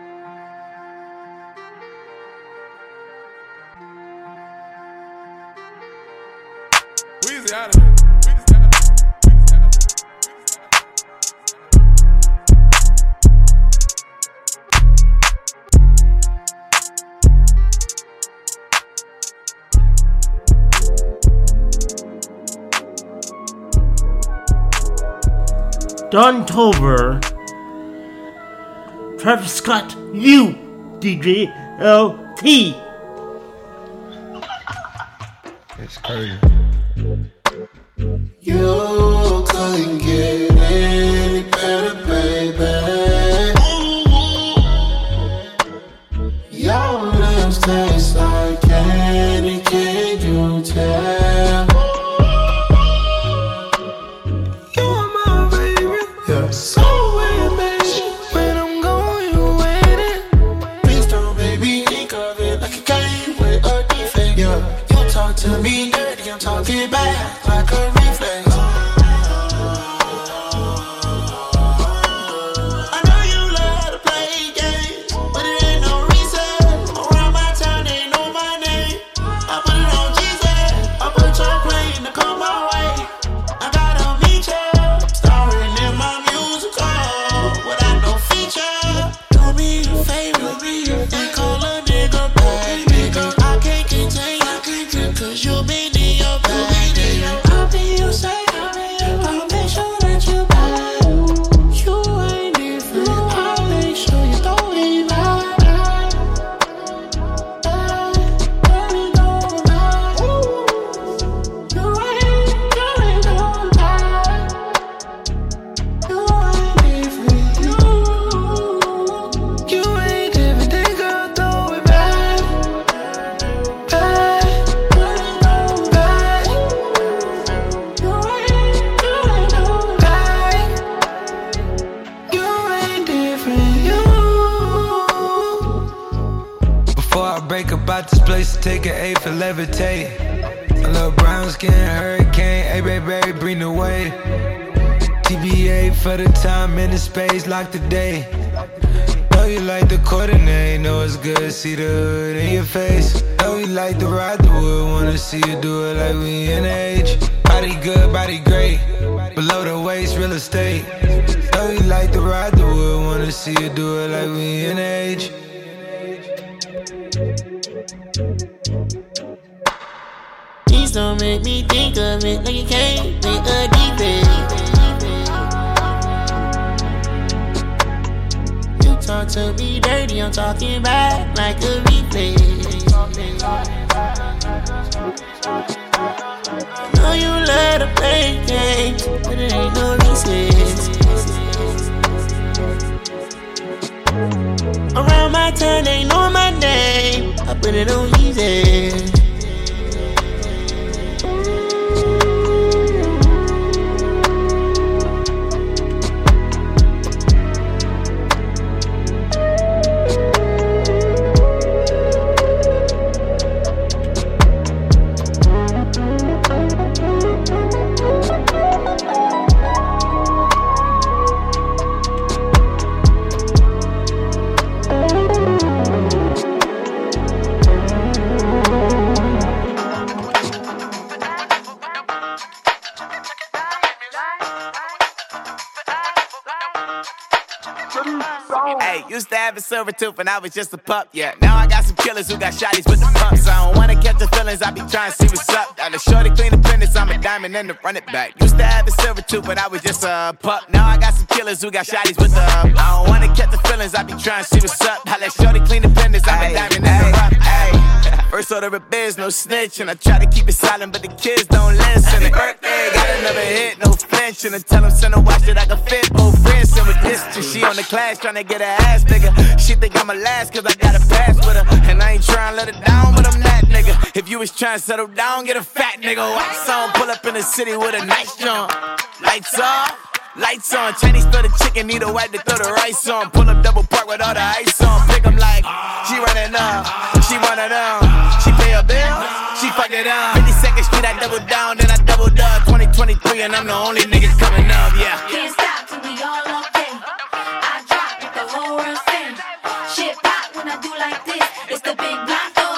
Weezy out of here. Don Tolver, Travis Scott, you, DJ LT. It's crazy. You couldn't get any better, baby. Your lips taste like candy, can you tell? You're my favorite. Yeah. So impatient when I'm going, you waiting. Please don't, baby, think of it like a game with a defect. Yeah. You talk to me dirty, I'm talking back like a reflex. I know you love to play games, but it ain't no reason. Around my town, they know my name. I put it on Jesus. I put your plane to come my way. I gotta meet you, starring in my musical without no feature. Do me a favor, and call a nigga back, nigga. I can't contain, cause you been in your bag. I'll be you safe, I'll make sure that you back. You ain't different, I'll make sure you don't leave out. Before I break about this place, take an 8 for levitate. A little brown skin hurricane, hey baby, bring the wave. TBA for the time and the space, lock the day. Know you like the coordinate, know it's good, see the hood in your face. Know you like to ride the wood, wanna see you do it like we in age. Body good, body great, below the waist, real estate. Know you like to ride the wood, wanna see you do it like we in age. Please don't make me think of it like you can't make a defect. You talk to me dirty, I'm talking back like a replay. I know you love to play games, but it ain't no recess. Around my town, they know my name. I put it on easy. have a silver tooth when I was just a pup, yeah. Now I got some killers who got shotties with the pumps. I don't wanna catch the feelings, I be trying to see what's up. Now the shorty clean the penis, I'm a diamond and to run it back. Used to have a silver tooth when I was just a pup. Now I got some killers who got shotties with the I don't wanna catch the feelings, I be trying to see what's up. Now let shorty clean the penis, I'm a diamond and to run it. First order of biz, no snitch, and I try to keep it silent, but the kids don't listen. Birthday, got another hit, no flinch, and I tell them send a watch that I can fit both friends. And with distance, she on the class trying to get her ass bigger. She think I'm a last cause I got a pass with her, and I ain't trying to let her down, but I'm that nigga. If you was trying to settle down, get a fat nigga. Wax on, pull up in the city with a nice jump. Lights off. Lights on, Chinese throw the chicken, need a wipe to throw the rice on. Pull up double park with all the ice on. Pick 'em like, she running up, she one of them. She pay her bill, she fuck it up. 52nd Street, I double down, then I doubled up. 2023, and I'm the only nigga coming up, yeah. Can't stop till we all okay. I drop with the whole world sing. Shit pop when I do like this. It's the big block door.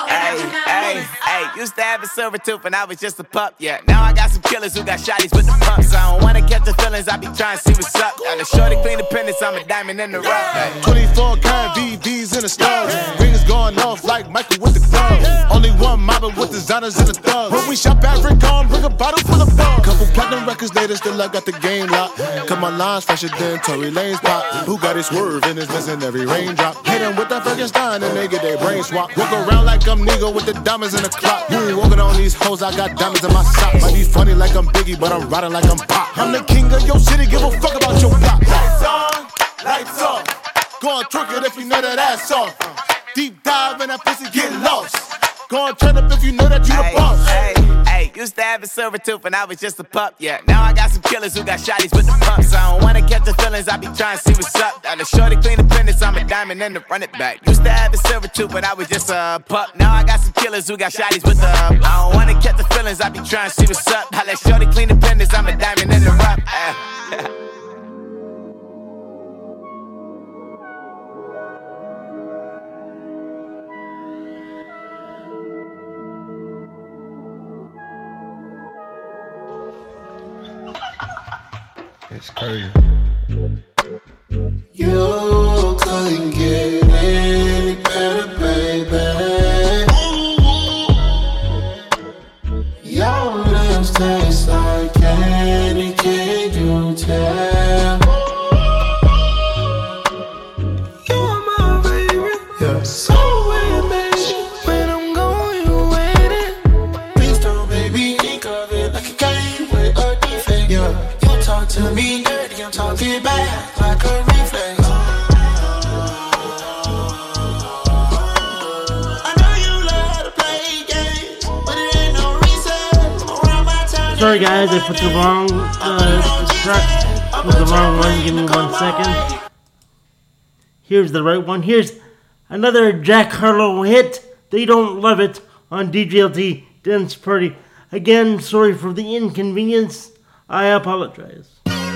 Hey, used to have a silver tooth when I was just a pup, yeah. Now I got some killers who got shotties with the pumps. I don't wanna catch the feelings, I be trying to see what's up. Now the shorty clean the penis, I'm a diamond in the rough. Hey. 24 karat VVs in the stars. Rings going off like Michael with the gloves. Only one mobbing with designers in the thugs. When we shop at Rick on, bring a bottle full of bug. Couple platinum records later, still I got the game locked. Cut my lines fresher than Tory Lane's pop. Who got his swerve and is missing every raindrop. Hit him with that Frankenstein and they get their brain swap. Walk around like I'm Nigga with the diamonds in the clock. You ain't walking on these hoes, I got diamonds in my socks. Might be funny like I'm Biggie, but I'm riding like I'm Pop. I'm the king of your city, give a fuck about your block. Lights on, lights off. Go on, twerk it if you know that ass off. Deep dive in that pussy, get lost. Go on, turn up if you know that you the boss. Hey, used to have a silver tooth when I was just a pup, yeah. Now I got some killers who got shotties with the pumps. I don't wanna catch the feelings, I be trying to see what's up. Now the shorty clean the penis, I'm a diamond and to run it back. Used to have a silver tooth when I was just a pup. Now I got some killers who got shotties with the I don't wanna catch the feelings, I be trying to see what's up. Now let shorty clean the penis, I'm a diamond and to run it. It's crazy. You couldn't get any better, baby. Your lips taste like candy, can you tell? You're my favorite. Yeah. So impatient when I'm going, you waiting. Please don't, baby, think of it like a game with a defect. Yeah. Talk to me dirty, I'm talking back like a reflex. I know you love to play games, but it ain't no reason. Around my time. Sorry guys, I put the wrong track with the wrong one. Give me 1 second. Here's the right one. Here's another Jack Harlow hit. They Don't Love It on DJLT Dance Party. Again, sorry for the inconvenience. I apologize.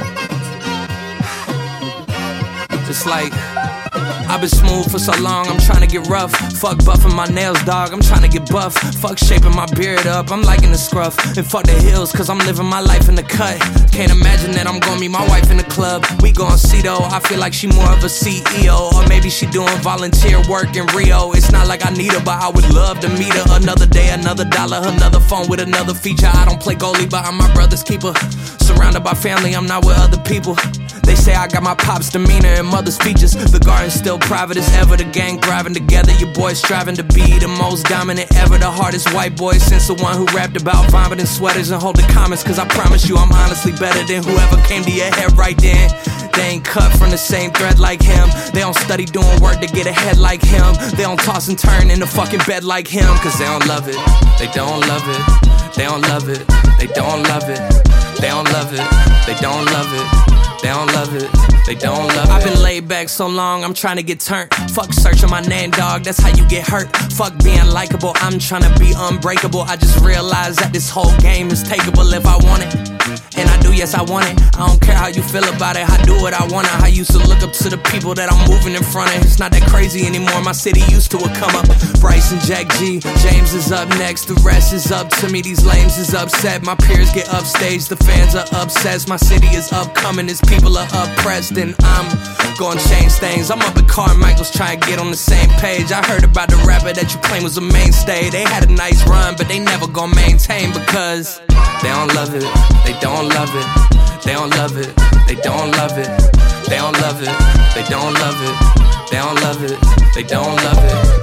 It's like I've been smooth for so long, I'm trying to get rough. Fuck buffing my nails, dog, I'm trying to get buff. Fuck shaping my beard up, I'm liking the scruff. And fuck the hills, cause I'm living my life in the cut. Can't imagine that I'm gonna meet my wife in the club. We gon' see though, I feel like she more of a CEO. Or maybe she doing volunteer work in Rio. It's not like I need her, but I would love to meet her. Another day, another dollar, another phone with another feature. I don't play goalie, but I'm my brother's keeper. Surrounded by family, I'm not with other people. They say I got my pop's demeanor and mother's features. The garden's still private as ever. The gang thriving together. Your boys striving to be the most dominant ever. The hardest white boy since the one who rapped about vomiting sweaters and holding comments. Cause I promise you I'm honestly better than whoever came to your head right then. They ain't cut from the same thread like him. They don't study doing work to get ahead like him. They don't toss and turn in the fucking bed like him. Cause they don't love it. They don't love it. They don't love it. They don't love it. They don't love it. They don't love it. They don't love it, they don't love it. I've been laid back so long, I'm trying to get turned. Fuck searching my name, dog, that's how you get hurt. Fuck being likable, I'm trying to be unbreakable. I just realized that this whole game is takeable if I want it. And I do, yes, I want it. I don't care how you feel about it. I do what I want. I used to look up to the people that I'm moving in front of. It's not that crazy anymore. My city used to a come up. Bryce and Jack G. James is up next. The rest is up to me. These lames is upset. My peers get upstage. The fans are obsessed. My city is upcoming. These people are oppressed. And I'm gonna change things. I'm up at Carmichael's trying to get on the same page. I heard about the rapper that you claim was a mainstay. They had a nice run, but they never gonna maintain because they don't love it. They don't love it. They don't love it. They don't love it. They don't love it. They don't love it. They don't love it. They don't love it.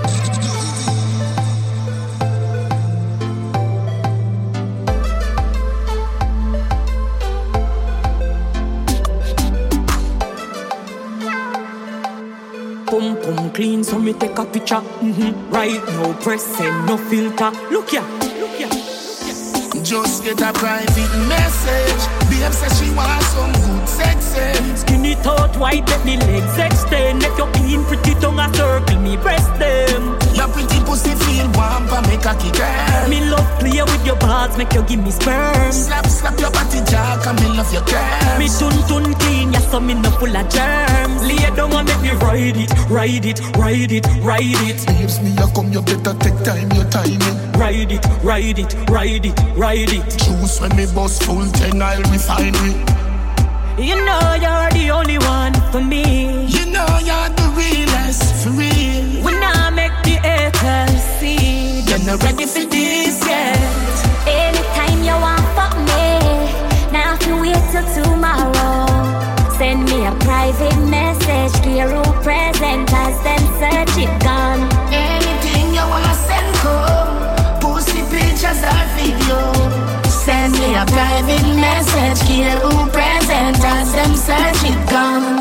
Pum pum clean, so me take a picture. Right now, press and no filter. Look ya, look ya. Just get a private message. Babe says she wants some good sex. Skinny thought white, let me legs extend. Make your clean, pretty tongue a circle me breast them. Your pretty pussy feel warm, but make a kick her. Me love play with your balls, make you give me sperm. Slap, slap your body jack, and me love your curves. Me tun clean, yeah, so me no full of germs. Lay down and make me ride it, ride it, ride it, ride it. Babes, me a come, you better take time, your timing. Ride it, ride it, ride it, ride it. Choose when me bust full 10, I'll refine it. You know you're the only one for me. You know you're the realest, for real. When I make the haters see, you're not ready for this yet. Anytime you want fuck me, now if you wait till tomorrow, send me a private message to your room present as them search it gone. Anything you want send come, pussy pictures or video. Send me a private message, care who present as them search it gone.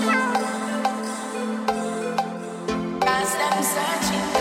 As them search it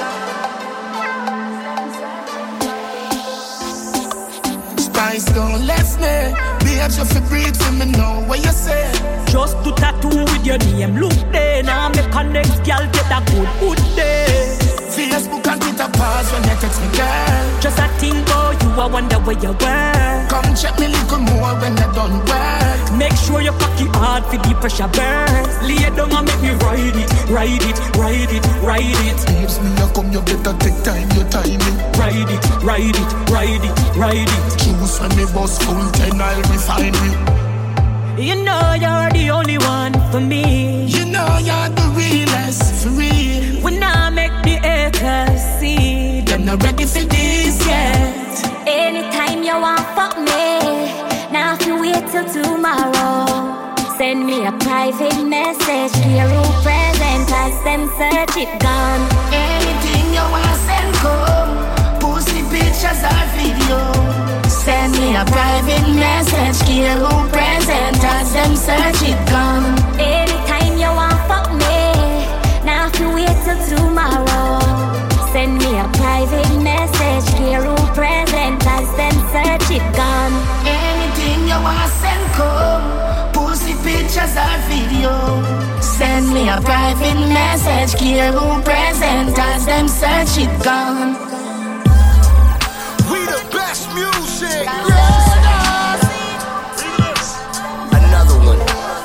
gone. Spice don't listen. Babes, you fi breathe for me know what you say. Just to tattoo with your name, look there. Now make a next girl get a good day. Facebook and Twitter pause when you text me, girl. Just a think about you, I wonder where you were. Come check me little more when you done work. Make sure you cocky hard for the pressure burns. Lay down and make me ride it, ride it, ride it, ride it. Babes, me a come, you better take time, your timing. Ride it, ride it, ride it, ride it. Choose when me bust full 10, I'll refine it. You know you're the only one for me. You know you're the realest, for real. When I make the haters see, they're not ready for this yet. Anytime you want fuck me, now if you wait till tomorrow, send me a private message to your room present as them search it gone. Anything you want send come, pussy pictures or video. Send me a private message, care who present as them search it gone. Anytime you want fuck me, now if you wait till tomorrow, send me a private message, care who present as them search it gone. Anything you want send come, pussy pictures or video. Send me a private message, care who present as them search it gone. We the best music. Another one.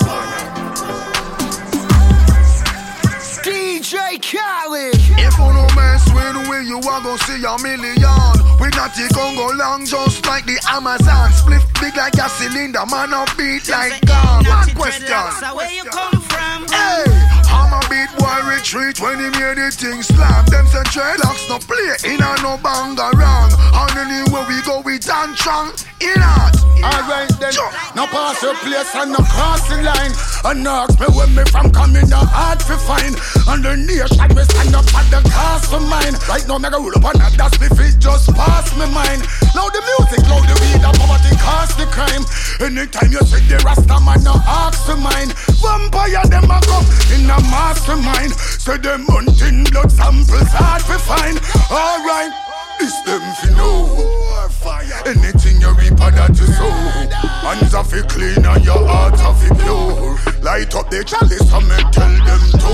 DJ Khaled. If you no mess with we, you are gonna see a million. We not the Congo long, just like the Amazon. Split big like a cylinder, man up beat like gum. One question. So where you come from? Hey, I'm a beat boy retreat when he made the thing slap. Them say dreadlocks no play in a no banga wrong. And anywhere we go we dance strong. In art. Alright then, no pass your place and no cross the line. And ask me where me from coming, no hard to find. And the nation we stand up at the cast for mine. Right now me go roll up on that, that's me fit just pass me mind. Loud the music, loud the weed, the poverty cause the crime. Anytime you see the Rasta man, no ask for mine. Vampire them a come in a mastermind. Say them hunting blood samples hard to find. Alright, this them fi know. Anything you reap that you sow. Hands are fi clean and your heart are fi pure. Light up the chalice and me tell them to.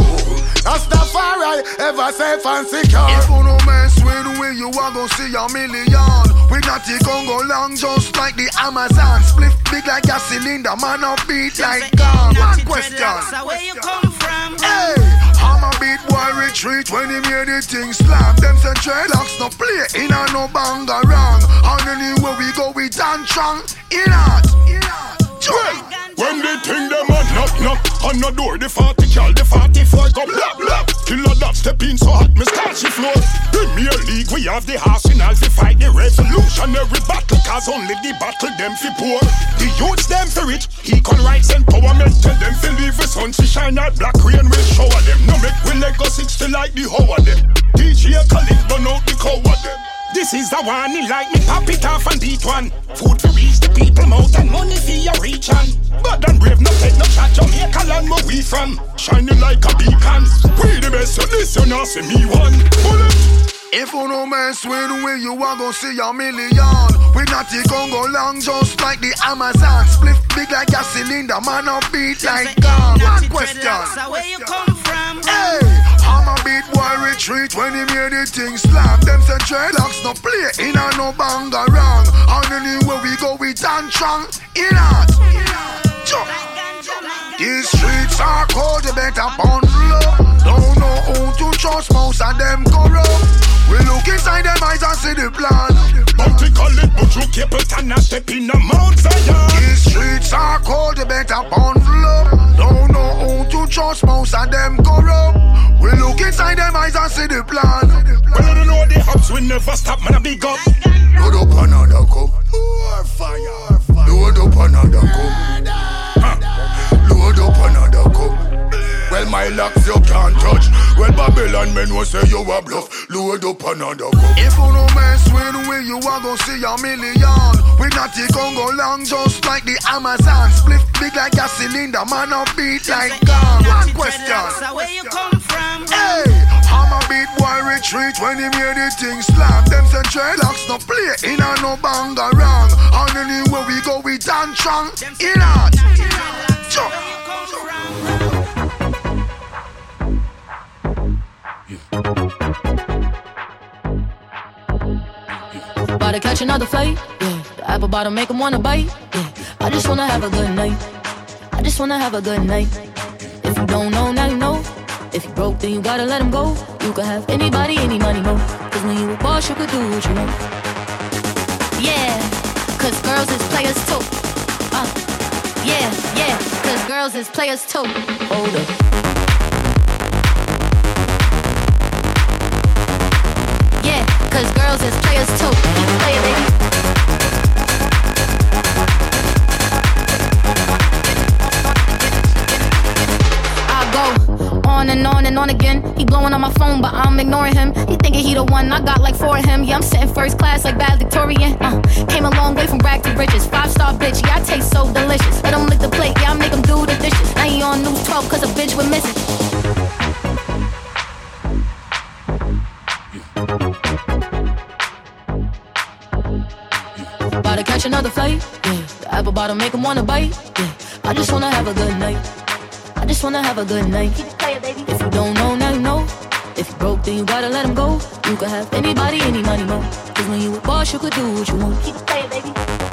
Rastafari ever safe and secure. If you no mess with we, you are gonna see a million. We not the Congo long, just like the Amazon. Split big like a cylinder, man up beat like gum. One question. Where you come from? Hey, I'm a beat boy retreat when he made the thing slap. Them say dreadlocks no play, in a no banga wrong. And anywhere we go, we dance strong. In out. When they think them a knock on the door, the 40 cal, the 44 go blap blap. Killer that step in so hot, me start she floor. Premier League, we have the arsenal to fight the revolutionary battle, cause only the battle them fi poor. The youths them fi rich, equal rights empowerment. Tell them fi leave the sun to shine out, black rain will shower them. No make we let go 60 like the hoe of them. DJ Khalid burn out the cow of them. This is the one, he like me pop it off and beat one. Food for reach the people mouth and money for your reach on. But and brave no take no shot, Jamaica land where we from. Shining like a beacon. We the best, so listen now, see me one. Bullet. If you no mess with we, you are gon' see a million. We not the Congo long, just like the Amazon. Split big like a cylinder, man up beat like gum. One question. Where you come from? Hey, I'm a beat boy retreat when he made the thing slap. Them say dreadlocks no play, in a no banga wrong. And anywhere we go, we dance strong. In out. These streets are cold, you better bundle up. Don't know who to trust, most of them corrupt. We look inside them eyes and see the plan. Bounty call it, but you keep it and a step in the Mount Zion. These streets are cold, you better bundle up. Don't know who to trust, most of them corrupt. We look inside them eyes and see the plan. Well, I don't know the hubs will never stop, man, I big up. Load up another cup. More fire. Load up another cup. Load up another cup. Well, my locks you can't touch. Well, Babylon men will say you a bluff. Load up another cup. If you no mess with we, you are gon' see a million. We not the Congo long, just like the Amazon. Split big like a cylinder, man up beat like gum. One question. Where you come from? Hey, I'm a beat boy retreat when he made the thing slap. Them say dreadlocks no play, in a no banga wrong. And anywhere we go, we dance strong. In out. About to catch another fight, yeah. The apple bottom make 'em wanna bite, yeah. I just wanna have a good night. I just wanna have a good night. If you don't know, now you know. If you broke, then you gotta let him go. You can have anybody, any money, no. Cause when you a boss, you could do what you want. Yeah, cause girls is players too. Yeah, cause girls is players too. Hold up. Yeah, cause girls is players too. Keep playing, baby. On and on again. He blowing on my phone, but I'm ignoring him. He thinking he the one, I got like 4 of him. Yeah, I'm sitting first class like valedictorian. Came a long way from rag to riches. 5-star bitch, yeah, I taste so delicious. Let him lick the plate, yeah, I make him do the dishes. Now he on News 12 cause a bitch would miss it. About to catch another fight, yeah. The apple bottom make him wanna bite, yeah. I just wanna have a good night. I just wanna have a good night. If you don't know, now you know. If you broke, then you gotta let him go. You can have anybody, any money, no. Cause when you a boss, you could do what you want. Keep it playing, baby.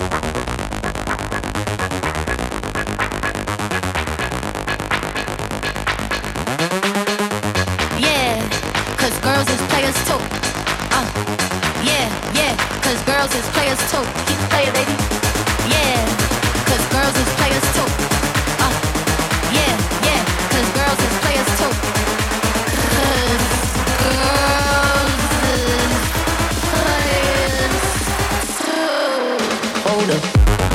Yeah, cause girls is players too. Yeah, cause girls is players too. Keep it playing, baby. Yeah, cause girls is players too. Yeah, cause girls is players too. Hold up.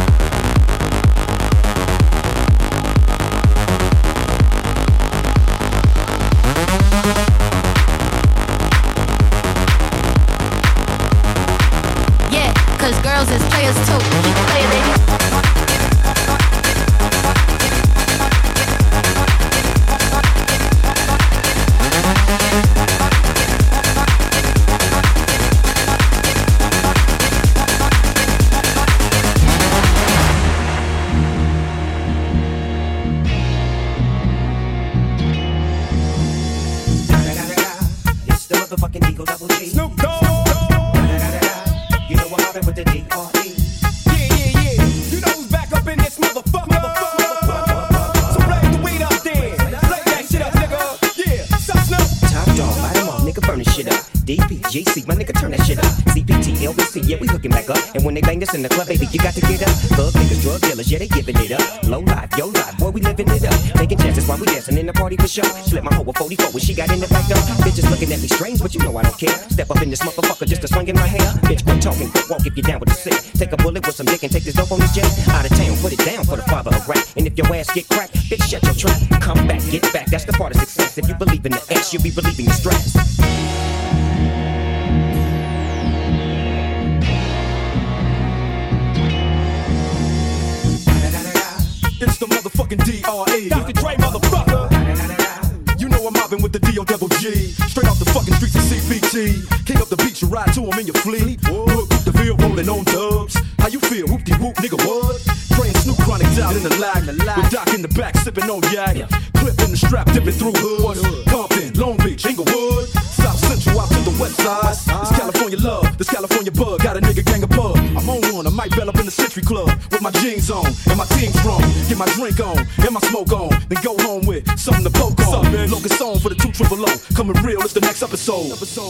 Yeah, cause girls is players too. Keep it playing, baby. It's the motherfucking Eagle Double G. Snoop Dogg. You know what happened with the yeah, we hooking back up. And when they bang this in the club, baby, you got to get up. Thug niggas, drug dealers, yeah, they giving it up. Low life, yo life, boy, we living it up. Taking chances while we dancing in the party for sure. Slip my hoe with 44 when she got in the back door. Bitches looking at me strange, but you know I don't care. Step up in this motherfucker just to swing in my hair. Bitch, quit talking, quick walk if you down with the sick. Take a bullet with some dick and take this dope on this jet. Out of town, put it down for the father of rap. And if your ass get cracked, bitch, shut your trap. Come back, get back, that's the part of success. If you believe in the ass, you'll be relieving your stress. It's the motherfucking D.R.E. Dr. Dre, motherfucker. You know I'm mobbing with the D.O.G. Straight off the fucking streets of CPT. King up the beach, you ride to him in your fleet. Whoop, the Ville rolling on dubs. How you feel? Whoop-de-whoop, nigga, what? Dre and Snoop Chronic down in the lag. With Doc in the back, sipping on yak. Clip in the strap, dipping through hood. Compton, Long Beach, Inglewood. South Central out to the west side. This California love, this California bug. Got a nigga gang of pub. I'm on one, I might bell up in the Century Club. With my jeans on, and my team strong. Get my drink on, and my smoke on. Then go home with something to poke on. Locust song for the 200. Coming real, it's the next episode.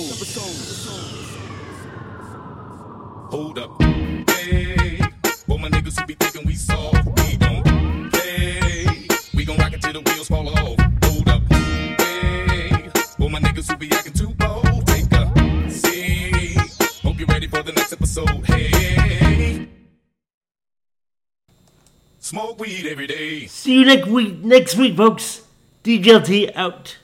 Hold up, hey, for my niggas who be thinking we soft, we don't play. We gon' rock it till the wheels fall off. Hold up, hey, for my niggas who be acting too bold, take a seat. Hope you're ready for the next episode. Hey, smoke weed every day. See you next week, folks. DJLT out.